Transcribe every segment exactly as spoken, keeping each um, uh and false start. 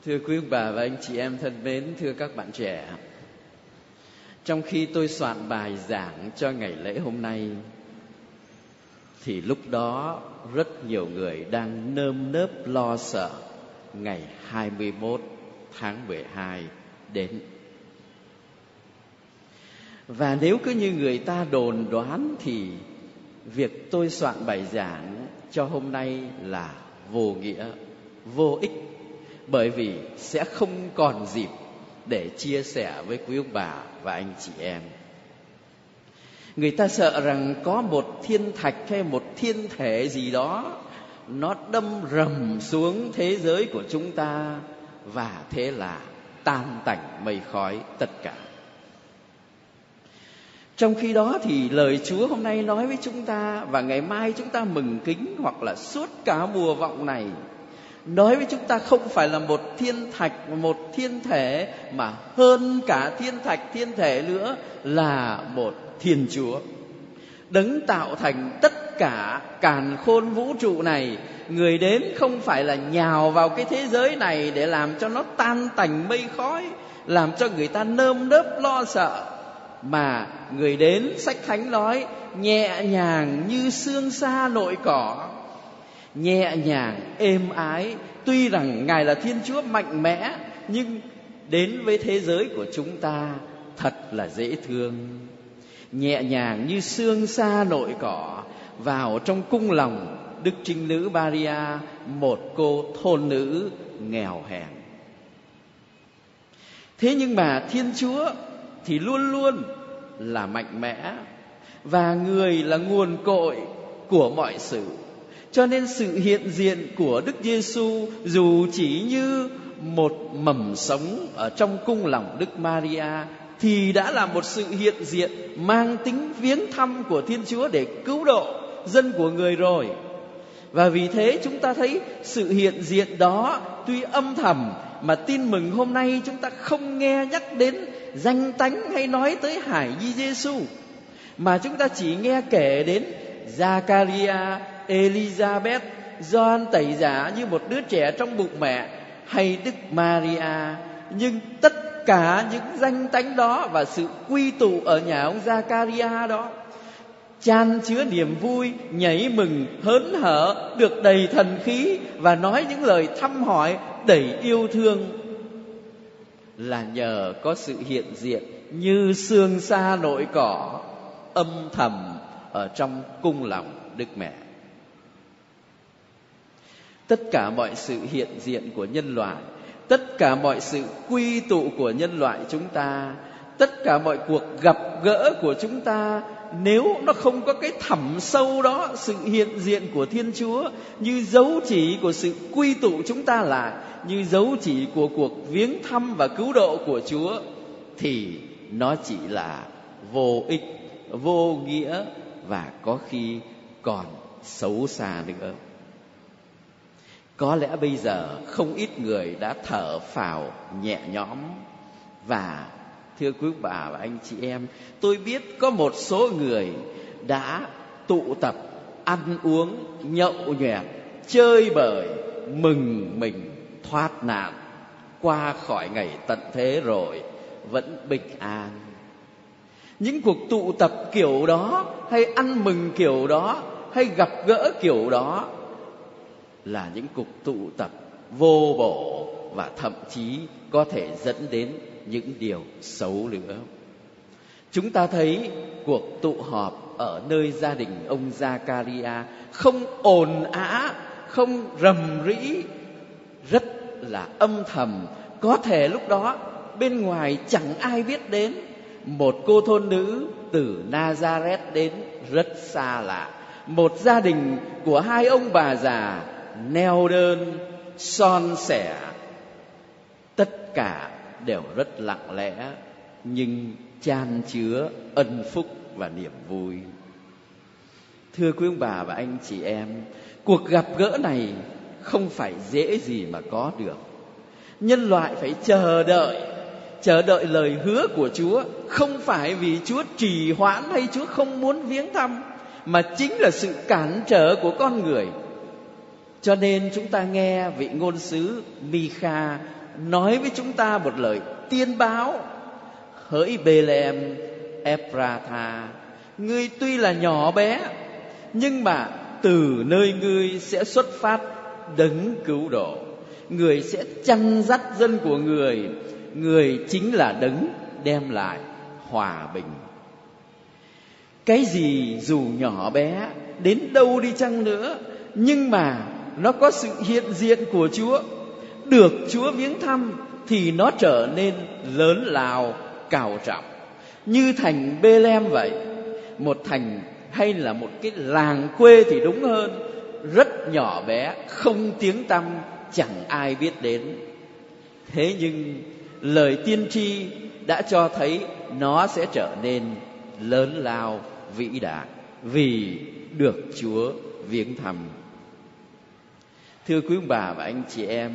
Thưa quý ông bà và anh chị em thân mến, thưa các bạn trẻ, trong khi tôi soạn bài giảng cho ngày lễ hôm nay, thì lúc đó rất nhiều người đang nơm nớp lo sợ ngày hai mươi mốt tháng mười hai đến. Và nếu cứ như người ta đồn đoán thì việc tôi soạn bài giảng cho hôm nay là vô nghĩa, vô ích, bởi vì sẽ không còn dịp để chia sẻ với quý ông bà và anh chị em. Người ta sợ rằng có một thiên thạch hay một thiên thể gì đó nó đâm rầm xuống thế giới của chúng ta, và thế là tan tành mây khói tất cả. Trong khi đó thì lời Chúa hôm nay nói với chúng ta, và ngày mai chúng ta mừng kính, hoặc là suốt cả mùa vọng này, nói với chúng ta không phải là một thiên thạch, một thiên thể, mà hơn cả thiên thạch, thiên thể nữa là một Thiên Chúa. Đấng tạo thành tất cả càn khôn vũ trụ này, người đến không phải là nhào vào cái thế giới này để làm cho nó tan tành mây khói, làm cho người ta nơm nớp lo sợ, mà người đến, sách Thánh nói, nhẹ nhàng như sương sa nội cỏ, nhẹ nhàng êm ái. Tuy rằng Ngài là Thiên Chúa mạnh mẽ, nhưng đến với thế giới của chúng ta thật là dễ thương. Nhẹ nhàng như sương sa nội cỏ, vào trong cung lòng Đức Trinh Nữ Maria, một cô thôn nữ nghèo hèn. Thế nhưng mà Thiên Chúa thì luôn luôn là mạnh mẽ, và người là nguồn cội của mọi sự. Cho nên sự hiện diện của Đức Giêsu dù chỉ như một mầm sống ở trong cung lòng Đức Maria, thì đã là một sự hiện diện mang tính viếng thăm của Thiên Chúa để cứu độ dân của người rồi. Và vì thế chúng ta thấy sự hiện diện đó tuy âm thầm, mà tin mừng hôm nay chúng ta không nghe nhắc đến danh tánh hay nói tới Hải Nhi Giêsu, mà chúng ta chỉ nghe kể đến Giacaria, Elizabeth, Gioan Tẩy Giả như một đứa trẻ trong bụng mẹ, hay Đức Maria. Nhưng tất cả những danh tánh đó và sự quy tụ ở nhà ông Giacaria đó, chan chứa niềm vui, nhảy mừng, hớn hở, được đầy thần khí và nói những lời thăm hỏi đầy yêu thương, là nhờ có sự hiện diện như sương sa nội cỏ âm thầm ở trong cung lòng Đức Mẹ. Tất cả mọi sự hiện diện của nhân loại, tất cả mọi sự quy tụ của nhân loại chúng ta, tất cả mọi cuộc gặp gỡ của chúng ta, nếu nó không có cái thẳm sâu đó, sự hiện diện của Thiên Chúa như dấu chỉ của sự quy tụ chúng ta lại, như dấu chỉ của cuộc viếng thăm và cứu độ của Chúa, thì nó chỉ là vô ích, vô nghĩa, và có khi còn xấu xa nữa. Có lẽ bây giờ không ít người đã thở phào nhẹ nhõm. Và thưa quý bà và anh chị em, tôi biết có một số người đã tụ tập ăn uống, nhậu nhẹt, chơi bời, mừng mình thoát nạn, qua khỏi ngày tận thế rồi, vẫn bình an. Những cuộc tụ tập kiểu đó, hay ăn mừng kiểu đó, hay gặp gỡ kiểu đó, là những cuộc tụ tập vô bổ, và thậm chí có thể dẫn đến những điều xấu nữa. Chúng ta thấy cuộc tụ họp ở nơi gia đình ông Giacaria không ồn ào, không rầm rĩ, rất là âm thầm. Có thể lúc đó bên ngoài chẳng ai biết đến, một cô thôn nữ từ Nazareth đến rất xa lạ, một gia đình của hai ông bà già neo đơn, son sẻ, tất cả đều rất lặng lẽ, nhưng chan chứa ân phúc và niềm vui. Thưa quý ông bà và anh chị em, cuộc gặp gỡ này không phải dễ gì mà có được. Nhân loại phải chờ đợi, chờ đợi lời hứa của Chúa, không phải vì Chúa trì hoãn hay Chúa không muốn viếng thăm, mà chính là sự cản trở của con người. Cho nên chúng ta nghe vị ngôn sứ Mi-kha nói với chúng ta một lời tiên báo: hỡi Bê-lem Ephrata, ngươi tuy là nhỏ bé, nhưng mà từ nơi ngươi sẽ xuất phát đấng cứu độ. Người sẽ chăn dắt dân của người, người chính là đấng đem lại hòa bình. Cái gì dù nhỏ bé đến đâu đi chăng nữa, nhưng mà nó có sự hiện diện của Chúa, được Chúa viếng thăm, thì nó trở nên lớn lao cao trọng. Như thành Bê-lem vậy, một thành hay là một cái làng quê thì đúng hơn, rất nhỏ bé, không tiếng tăm, chẳng ai biết đến. Thế nhưng lời tiên tri đã cho thấy nó sẽ trở nên lớn lao vĩ đại vì được Chúa viếng thăm. Thưa quý ông bà và anh chị em,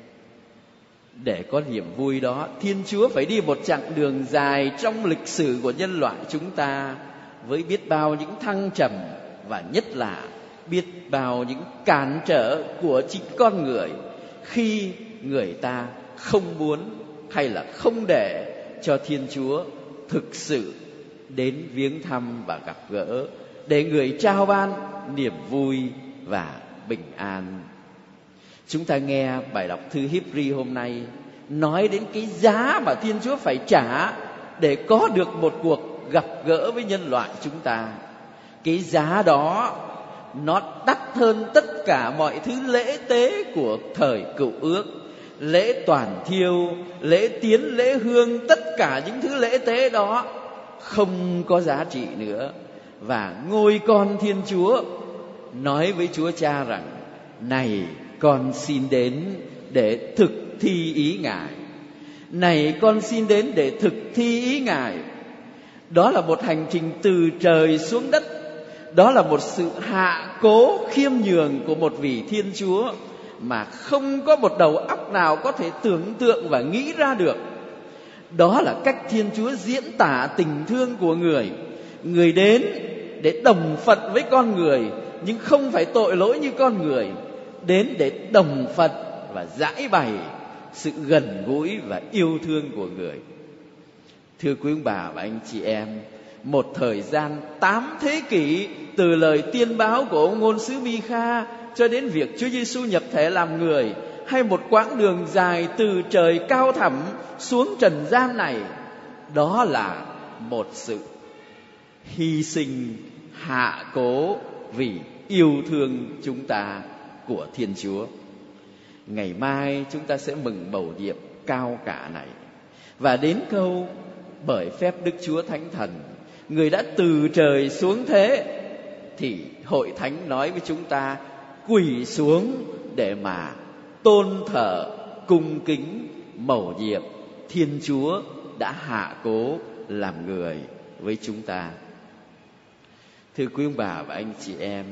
để có niềm vui đó, Thiên Chúa phải đi một chặng đường dài trong lịch sử của nhân loại chúng ta, với biết bao những thăng trầm và nhất là biết bao những cản trở của chính con người, khi người ta không muốn hay là không để cho Thiên Chúa thực sự đến viếng thăm và gặp gỡ, để người trao ban niềm vui và bình an. Chúng ta nghe bài đọc thư Hi-bri hôm nay nói đến cái giá mà Thiên Chúa phải trả để có được một cuộc gặp gỡ với nhân loại chúng ta. Cái giá đó nó đắt hơn tất cả mọi thứ lễ tế của thời Cựu Ước. Lễ toàn thiêu, lễ tiến, lễ hương, tất cả những thứ lễ tế đó không có giá trị nữa. Và ngôi con Thiên Chúa nói với Chúa Cha rằng: này, con xin đến để thực thi ý Ngài. Này, con xin đến để thực thi ý Ngài. Đó là một hành trình từ trời xuống đất. Đó là một sự hạ cố khiêm nhường của một vị Thiên Chúa mà không có một đầu óc nào có thể tưởng tượng và nghĩ ra được. Đó là cách Thiên Chúa diễn tả tình thương của người. Người đến để đồng phận với con người, nhưng không phải tội lỗi như con người. Đến để đồng phận và giải bày sự gần gũi và yêu thương của người. Thưa quý ông bà và anh chị em, một thời gian tám thế kỷ từ lời tiên báo của ông ngôn sứ Mi-kha cho đến việc Chúa Giêsu nhập thể làm người, hay một quãng đường dài từ trời cao thẳm xuống trần gian này, đó là một sự hy sinh hạ cố vì yêu thương chúng ta của Thiên Chúa. Ngày mai chúng ta sẽ mừng bầu điệp cao cả này, và đến câu bởi phép Đức Chúa Thánh Thần, người đã từ trời xuống thế, thì hội thánh nói với chúng ta quỳ xuống để mà tôn thờ cung kính mầu nhiệm Thiên Chúa đã hạ cố làm người với chúng ta. Thưa quý ông bà và anh chị em,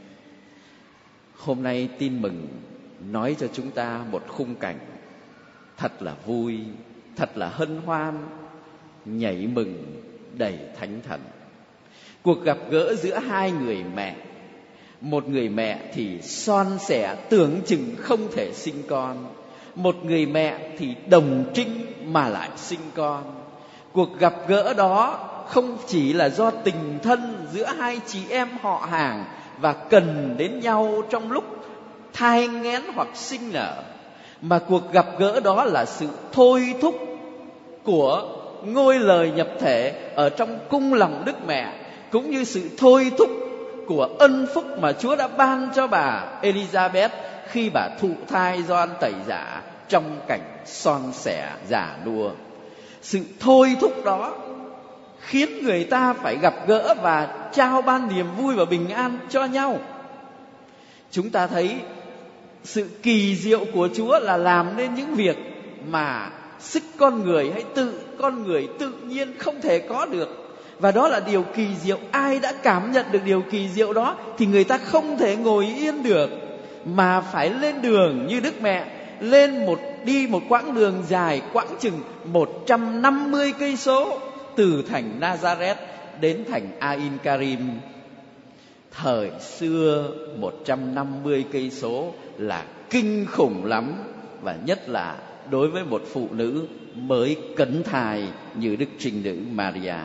hôm nay tin mừng nói cho chúng ta một khung cảnh thật là vui, thật là hân hoan, nhảy mừng đầy thánh thần. Cuộc gặp gỡ giữa hai người mẹ. Một người mẹ thì son sẻ tưởng chừng không thể sinh con, một người mẹ thì đồng trinh mà lại sinh con. Cuộc gặp gỡ đó không chỉ là do tình thân giữa hai chị em họ hàng và cần đến nhau trong lúc thai nghén hoặc sinh nở, mà cuộc gặp gỡ đó là sự thôi thúc của ngôi lời nhập thể ở trong cung lòng Đức Mẹ, cũng như sự thôi thúc của ân phúc mà Chúa đã ban cho bà Elizabeth khi bà thụ thai Gioan Tẩy Giả trong cảnh son sẻ già nua. Sự thôi thúc đó khiến người ta phải gặp gỡ và trao ban niềm vui và bình an cho nhau. Chúng ta thấy sự kỳ diệu của Chúa là làm nên những việc mà sức con người hay tự con người tự nhiên không thể có được. Và đó là điều kỳ diệu. Ai đã cảm nhận được điều kỳ diệu đó thì người ta không thể ngồi yên được, mà phải lên đường như Đức Mẹ, lên một đi một quãng đường dài, quãng chừng một trăm năm mươi cây số từ thành Nazareth đến thành Ain Karim. Thời xưa một trăm năm mươi cây số là kinh khủng lắm, và nhất là đối với một phụ nữ mới cấn thai như Đức Trinh Nữ Maria.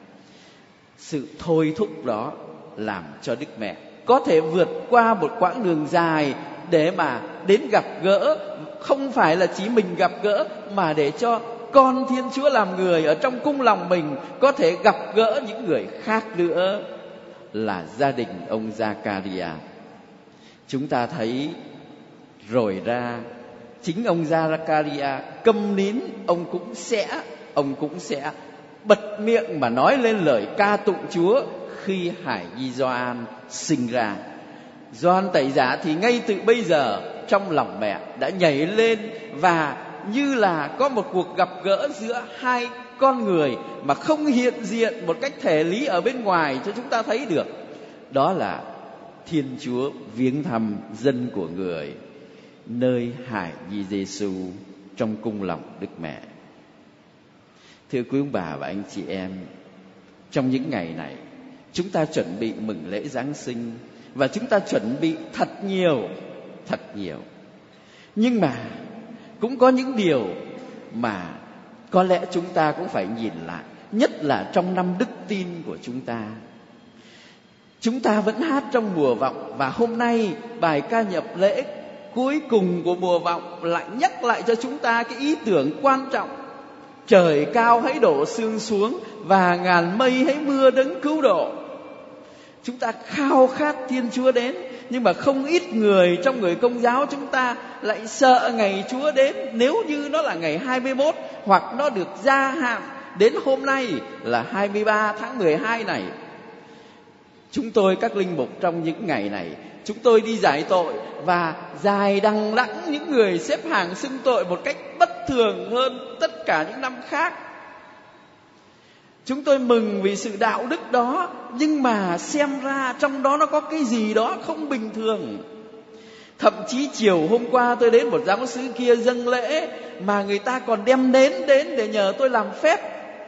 Sự thôi thúc đó làm cho Đức Mẹ có thể vượt qua một quãng đường dài để mà đến gặp gỡ, không phải là chỉ mình gặp gỡ, mà để cho con Thiên Chúa làm người ở trong cung lòng mình có thể gặp gỡ những người khác nữa, là gia đình ông Giacaria. Chúng ta thấy rồi ra chính ông Giacaria câm nín, ông cũng sẽ ông cũng sẽ bật miệng mà nói lên lời ca tụng Chúa khi hài nhi Gioan sinh ra. Gioan Tẩy Giả thì ngay từ bây giờ trong lòng mẹ đã nhảy lên, và như là có một cuộc gặp gỡ giữa hai con người mà không hiện diện một cách thể lý ở bên ngoài cho chúng ta thấy được. Đó là Thiên Chúa viếng thăm dân của người nơi hài nhi Giêsu trong cung lòng Đức Mẹ. Thưa quý ông bà và anh chị em, trong những ngày này chúng ta chuẩn bị mừng lễ Giáng sinh, và chúng ta chuẩn bị thật nhiều, thật nhiều. Nhưng mà cũng có những điều mà có lẽ chúng ta cũng phải nhìn lại, nhất là trong năm đức tin của chúng ta. Chúng ta vẫn hát trong mùa vọng, và hôm nay bài ca nhập lễ cuối cùng của mùa vọng lại nhắc lại cho chúng ta cái ý tưởng quan trọng: trời cao hãy đổ sương xuống, và ngàn mây hãy mưa đấng cứu độ. Chúng ta khao khát Thiên Chúa đến, nhưng mà không ít người trong người Công giáo chúng ta lại sợ ngày Chúa đến. Nếu như nó là ngày hai mươi mốt, hoặc nó được gia hạn đến hôm nay là hai mươi ba tháng mười hai này. Chúng tôi, các linh mục, trong những ngày này chúng tôi đi giải tội, và dài đằng đẵng những người xếp hàng xưng tội một cách bất thường hơn tất cả những năm khác. Chúng tôi mừng vì sự đạo đức đó, nhưng mà xem ra trong đó nó có cái gì đó không bình thường. Thậm chí chiều hôm qua tôi đến một giáo xứ kia dâng lễ, mà người ta còn đem nến đến để nhờ tôi làm phép.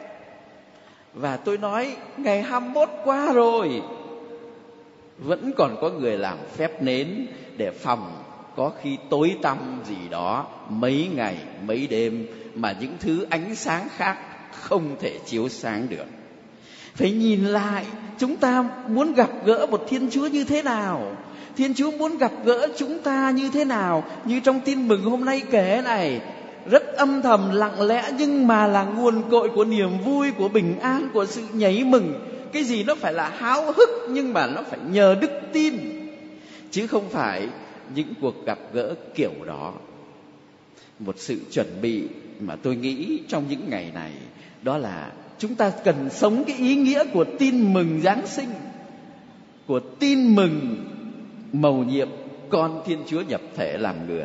Và tôi nói ngày hai mươi mốt qua rồi, vẫn còn có người làm phép nến để phòng có khi tối tăm gì đó mấy ngày mấy đêm mà những thứ ánh sáng khác không thể chiếu sáng được. Phải nhìn lại, chúng ta muốn gặp gỡ một Thiên Chúa như thế nào? Thiên Chúa muốn gặp gỡ chúng ta như thế nào? Như trong tin mừng hôm nay kể này, rất âm thầm lặng lẽ, nhưng mà là nguồn cội của niềm vui, của bình an, của sự nhảy mừng. Cái gì nó phải là háo hức, nhưng mà nó phải nhờ đức tin, chứ không phải những cuộc gặp gỡ kiểu đó. Một sự chuẩn bị mà tôi nghĩ trong những ngày này, đó là chúng ta cần sống cái ý nghĩa của tin mừng Giáng sinh, của tin mừng mầu nhiệm con Thiên Chúa nhập thể làm người.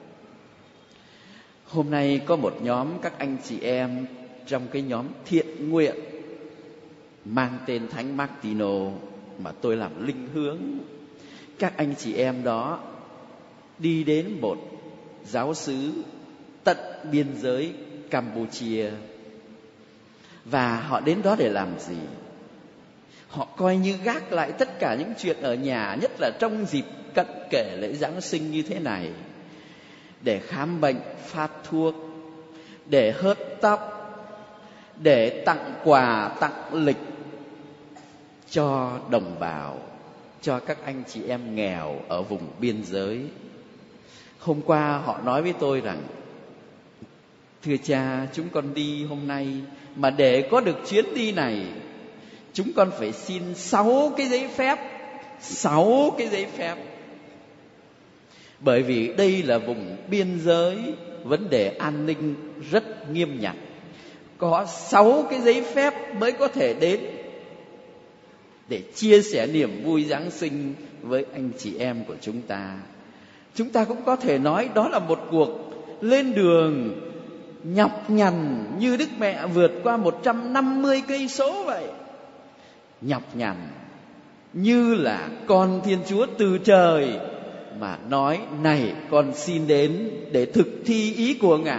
Hôm nay có một nhóm các anh chị em trong cái nhóm thiện nguyện mang tên Thánh Martino mà tôi làm linh hướng. Các anh chị em đó đi đến một giáo xứ tận biên giới Campuchia. Và họ đến đó để làm gì? Họ coi như gác lại tất cả những chuyện ở nhà, nhất là trong dịp cận kề lễ Giáng sinh như thế này, để khám bệnh, phát thuốc, để hớt tóc, để tặng quà, tặng lịch cho đồng bào, cho các anh chị em nghèo ở vùng biên giới. Hôm qua họ nói với tôi rằng: thưa cha, chúng con đi hôm nay, mà để có được chuyến đi này, chúng con phải xin sáu cái giấy phép. Sáu cái giấy phép. Bởi vì đây là vùng biên giới, vấn đề an ninh rất nghiêm ngặt. Có sáu cái giấy phép mới có thể đến để chia sẻ niềm vui Giáng sinh với anh chị em của chúng ta. Chúng ta cũng có thể nói đó là một cuộc lên đường nhọc nhằn, như Đức Mẹ vượt qua một trăm năm mươi cây số vậy. Nhọc nhằn như là con Thiên Chúa từ trời mà nói: này, con xin đến để thực thi ý của Ngài.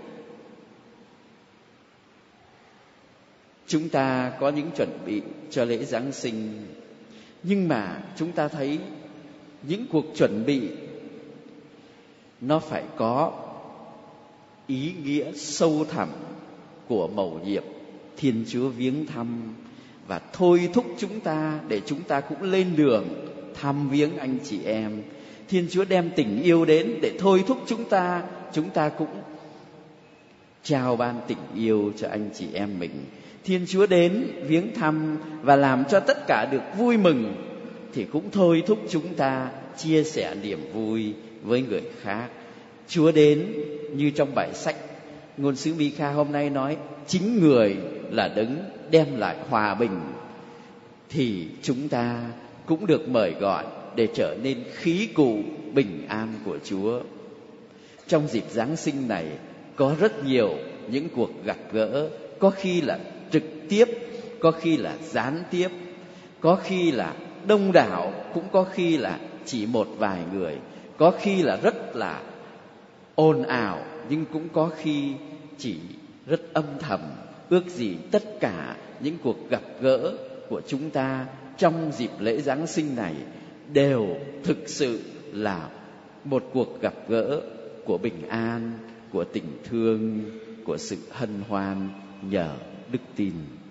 Chúng ta có những chuẩn bị cho lễ Giáng sinh, nhưng mà chúng ta thấy những cuộc chuẩn bị nó phải có ý nghĩa sâu thẳm của mầu nhiệm Thiên Chúa viếng thăm và thôi thúc chúng ta để chúng ta cũng lên đường thăm viếng anh chị em. Thiên Chúa đem tình yêu đến để thôi thúc chúng ta, chúng ta cũng trao ban tình yêu cho anh chị em mình. Thiên Chúa đến viếng thăm và làm cho tất cả được vui mừng, thì cũng thôi thúc chúng ta chia sẻ niềm vui với người khác. Chúa đến như trong bài sách ngôn sứ Mi-kha hôm nay nói, chính người là đấng đem lại hòa bình, thì chúng ta cũng được mời gọi để trở nên khí cụ bình an của Chúa. Trong dịp Giáng sinh này có rất nhiều những cuộc gặp gỡ, có khi là trực tiếp, có khi là gián tiếp, có khi là đông đảo, cũng có khi là chỉ một vài người, có khi là rất là ồn ào, nhưng cũng có khi chỉ rất âm thầm. Ước gì tất cả những cuộc gặp gỡ của chúng ta trong dịp lễ Giáng sinh này đều thực sự là một cuộc gặp gỡ của bình an, của tình thương, của sự hân hoan nhờ đức tin.